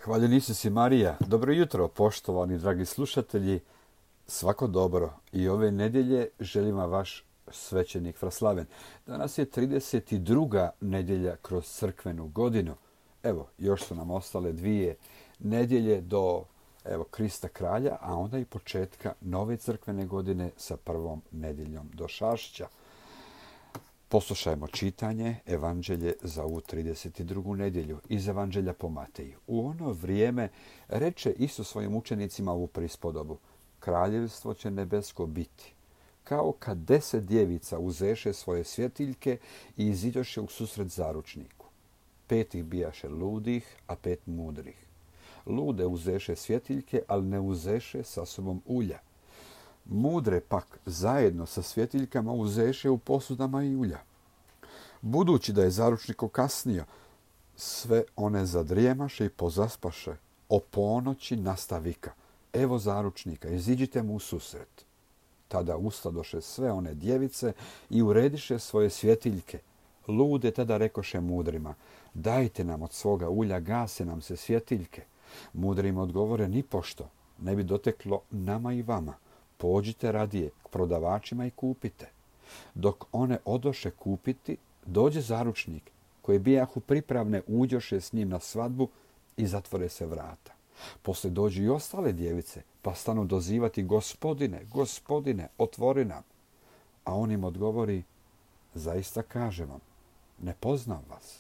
Hvaljen Isus i Marija. Dobro jutro, poštovani dragi slušatelji. Svako dobro. I ove nedjelje želim vam vaš svećenik Fraslaven. Danas je 32. nedjelja kroz crkvenu godinu. Evo, još su nam ostale 2 nedjelje do Krista kralja, a onda i početka nove crkvene godine sa prvom nedjeljom do Šašća. Poslušajmo čitanje Evanđelje za ovu 32. nedjelju iz Evanđelja po Mateju. U ono vrijeme reče Isus svojim učenicima ovu prispodobu. Kraljevstvo će nebesko biti, kao kad 10 djevica uzeše svoje svjetiljke i iziđoše u susret zaručniku. 5 ih bijaše ludih, a 5 mudrih. Lude uzeše svjetiljke, ali ne uzeše sa sobom ulja. Mudre pak zajedno sa svjetiljkama uzeše u posudama i ulja. Budući da je zaručnik okasnio, sve one zadrijemaše i pozaspaše. O ponoći nasta vika. Evo zaručnika, iziđite mu u susret. Tada ustadoše sve one djevice i urediše svoje svjetiljke. Lude tada rekoše mudrima, dajte nam od svoga ulja, gase nam se svjetiljke. Mudri im odgovore, nipošto, ne bi doteklo nama i vama. Pođite radije k prodavačima i kupite. Dok one odoše kupiti, dođe zaručnik, koji bijahu pripravne, uđoše s njim na svadbu i zatvore se vrata. Poslije dođu i ostale djevice, pa stanu dozivati, gospodine, gospodine, otvori nam. A on im odgovori, zaista kažem vam, ne poznam vas.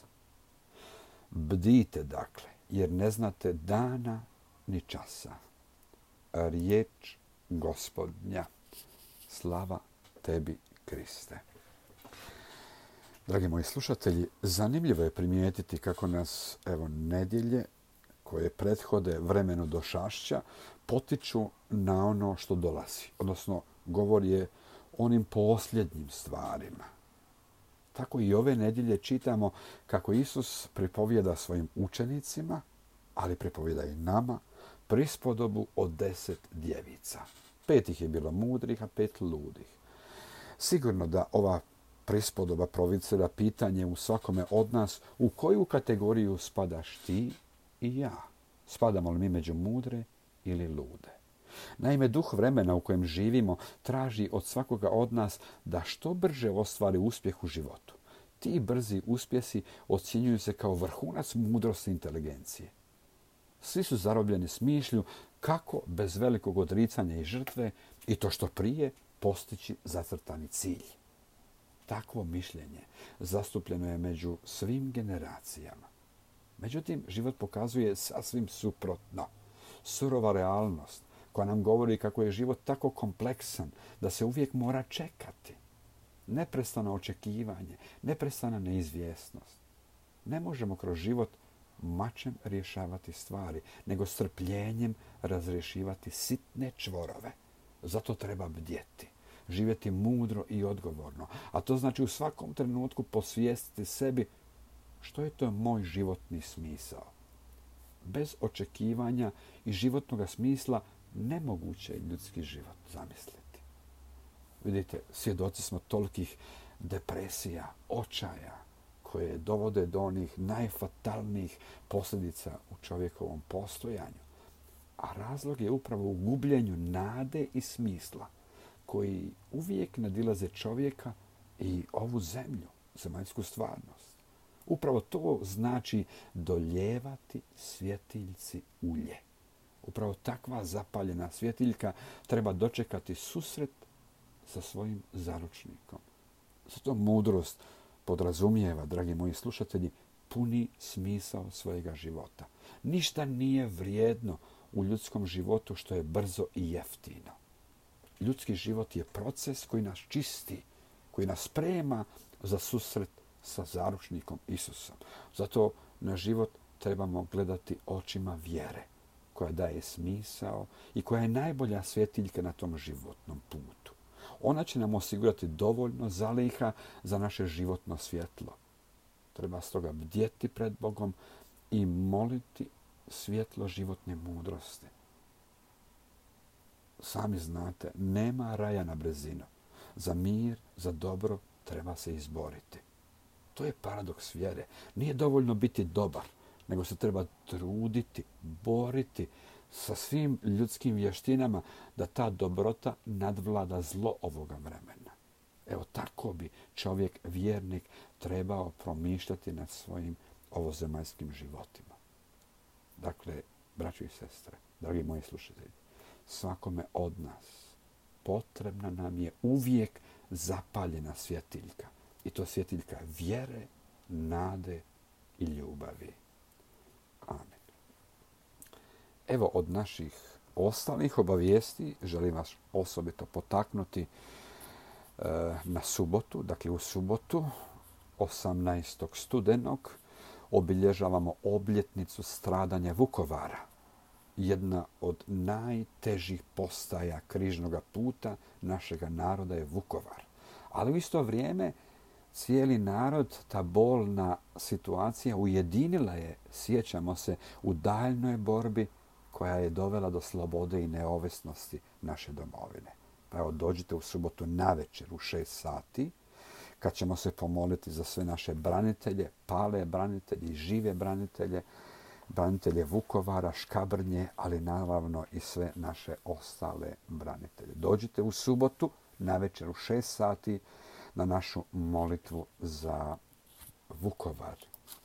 Bdite dakle, jer ne znate dana ni časa. Riječ Gospodnja. Slava tebi, Kriste. Dragi moji slušatelji, zanimljivo je primijetiti kako nas nedjelje koje prethode vremenu do Šašća potiču na ono što dolazi. Odnosno, govor je onim posljednjim stvarima. Tako i ove nedjelje čitamo kako Isus pripovijeda svojim učenicima, ali pripovijeda i nama, prispodobu od 10 djevica. 5 ih je bilo mudrih, a 5 ludih. Sigurno da ova prispodoba provocira pitanje u svakome od nas u koju kategoriju spadaš ti i ja. Spadamo li mi među mudre ili lude? Naime, duh vremena u kojem živimo traži od svakoga od nas da što brže ostvari uspjeh u životu. Ti brzi uspjesi ocjenjuju se kao vrhunac mudrosti i inteligencije. Svi su zarobljeni s mišlju kako bez velikog odricanja i žrtve i to što prije postići zacrtani cilj. Takvo mišljenje zastupljeno je među svim generacijama. Međutim, život pokazuje sasvim suprotno. Surova realnost koja nam govori kako je život tako kompleksan da se uvijek mora čekati. Neprestano očekivanje, neprestana neizvjesnost. Ne možemo kroz život mačem rješavati stvari, nego strpljenjem razrješivati sitne čvorove. Zato treba bdjeti, živjeti mudro i odgovorno. A to znači u svakom trenutku posvijestiti sebi što je to moj životni smisao. Bez očekivanja i životnog smisla nemoguće je ljudski život zamisliti. Vidite, svjedoci smo tolikih depresija, očaja, koje dovode do onih najfatalnijih posljedica u čovjekovom postojanju. A razlog je upravo u gubljenju nade i smisla, koji uvijek nadilaze čovjeka i ovu zemlju, zemaljsku stvarnost. Upravo to znači doljevati svjetiljci ulje. Upravo takva zapaljena svjetiljka treba dočekati susret sa svojim zaručnikom. Zato mudrost podrazumijeva, dragi moji slušatelji, puni smisao svojega života. Ništa nije vrijedno u ljudskom životu što je brzo i jeftino. Ljudski život je proces koji nas čisti, koji nas sprema za susret sa zaručnikom Isusom. Zato na život trebamo gledati očima vjere, koja daje smisao i koja je najbolja svjetiljka na tom životnom putu. Ona će nam osigurati dovoljno zaliha za naše životno svjetlo. Treba stoga bdjeti pred Bogom i moliti svjetlo životne mudrosti. Sami znate, nema raja na brzinu. Za mir, za dobro treba se izboriti. To je paradoks vjere. Nije dovoljno biti dobar. nego se treba truditi, boriti sa svim ljudskim vještinama da ta dobrota nadvlada zlo ovoga vremena. Evo tako bi čovjek, vjernik, trebao promišljati nad svojim ovozemaljskim životima. Dakle, braćo i sestre, dragi moji slušatelji, svakome od nas potrebna nam je uvijek zapaljena svjetiljka. I to svjetiljka vjere, nade i ljubavi. Amen. Evo od naših ostalih obavijesti želim vas osobito potaknuti na subotu. Dakle, u subotu 18. studenog obilježavamo obljetnicu stradanja Vukovara. Jedna od najtežih postaja križnog puta našega naroda je Vukovar. Ali u isto vrijeme cijeli narod, ta bolna situacija ujedinila je, sjećamo se, u daljnoj borbi koja je dovela do slobode i neovisnosti naše domovine. Pa evo, dođite u subotu navečer u 6 sati, kad ćemo se pomoliti za sve naše branitelje, pale branitelje i žive branitelje, branitelje Vukovara, Škabrnje, ali naravno i sve naše ostale branitelje. Dođite u subotu navečer u 6 sati na našu molitvu za Vukovar.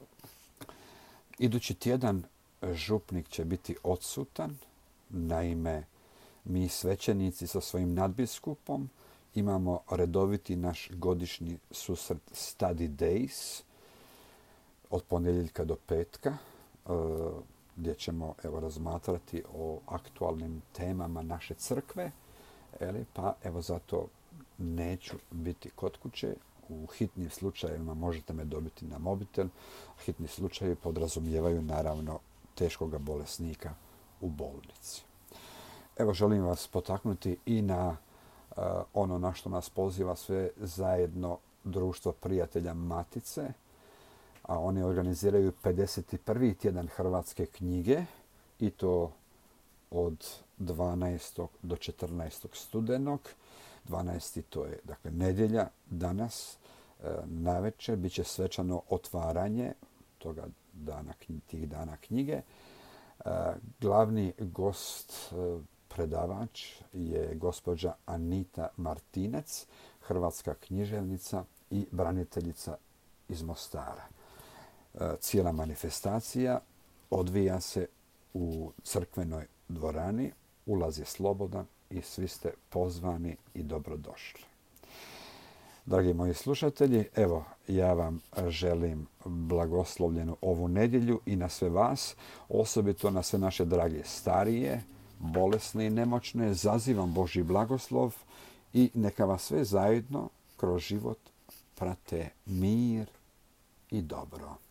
Idući tjedan župnik će biti odsutan. Naime, mi svećenici sa svojim nadbiskupom imamo redoviti naš godišnji susret Study Days od ponedjeljka do petka, gdje ćemo razmatrati o aktualnim temama naše crkve. Pa evo zato neću biti kod kuće. U hitnim slučajevima možete me dobiti na mobitel. Hitni slučajevi podrazumijevaju naravno teškoga bolesnika u bolnici. Evo želim vas potaknuti i na ono na što nas poziva sve zajedno Društvo prijatelja Matice, a oni organiziraju 51. tjedan hrvatske knjige i to od 12. do 14. studenog. 12. to je dakle nedjelja, danas navečer bit će svečano otvaranje tih dana knjige. Glavni gost, predavač je gospođa Anita Martinec, hrvatska književnica i braniteljica iz Mostara. Cijela manifestacija odvija se u crkvenoj dvorani, ulaz je slobodan i svi ste pozvani i dobrodošli. Dragi moji slušatelji, evo ja vam želim blagoslovljenu ovu nedjelju i na sve vas, osobito na sve naše drage starije, bolesne i nemoćne, zazivam Božji blagoslov i neka vas sve zajedno kroz život prate mir i dobro.